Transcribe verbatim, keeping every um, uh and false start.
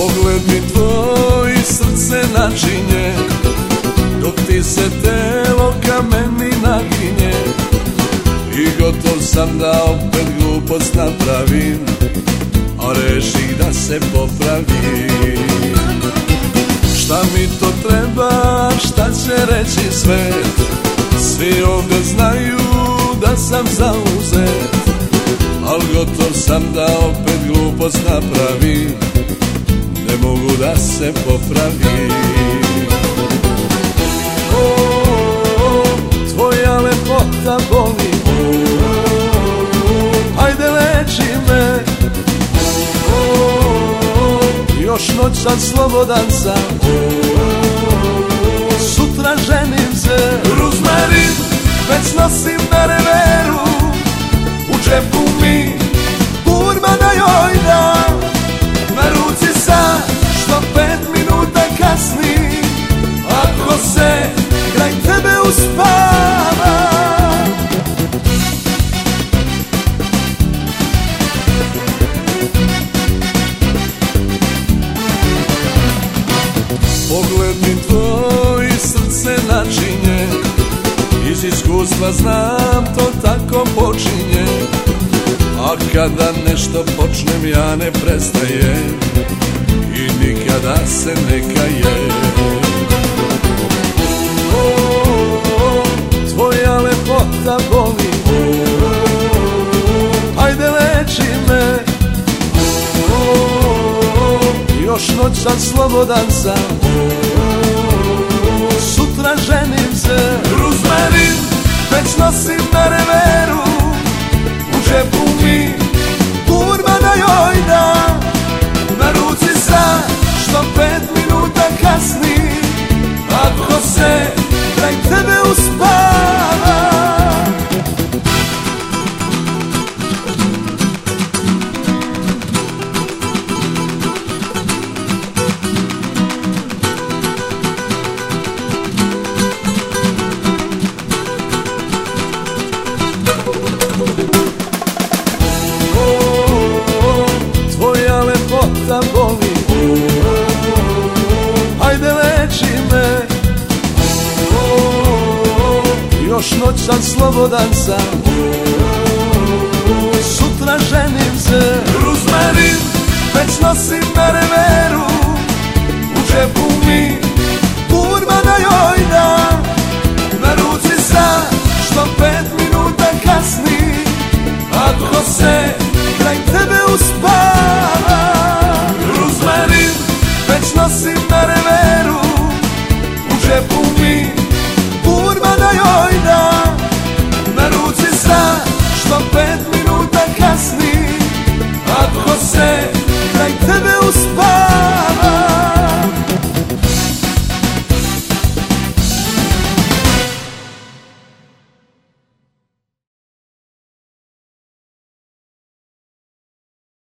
Pogled mi tvoj srce načinje, dok ti se telo ka meni naginje. I gotov sam da opet glupost napravim, a reših da se popravim. Šta mi to treba, šta će reći svet? Svi ovde znaju da sam zauzet, al gotov sam da opet glupost napravim, ne mogu da se popravim. O, o, tvoja lepota boli, o, o, ajde leči me. O, o, još noć sam slobodan sam, o, o, sutra ženim se. Ruzmarin već nosim na reveru, u džepu mi kurma na joj da, na ruci sad što pet minuta kasni, ako se kraj tebe uspava. Pogled mi tvoj srce načinje, iz iskustva znam to tako počinje. A kada nešto počnem ja ne prestajem i nikada se ne kajem. O, o, tvoja lepota boli, o, o, ajde leči me. O, o, još noć sam slobodan sam, o, o, sutra ženim se. Ruzmarin već nosim na reveru, u džepu mi kurma na joj da, na ruci sad što pet minuta kasni, ako se kraj tebe uspava. Lepota boli, o, o, ajde leči me. O, o, još noć sam slobodan sam, o, o, sutra ženim se. Ruzmarin već nosim na reveru,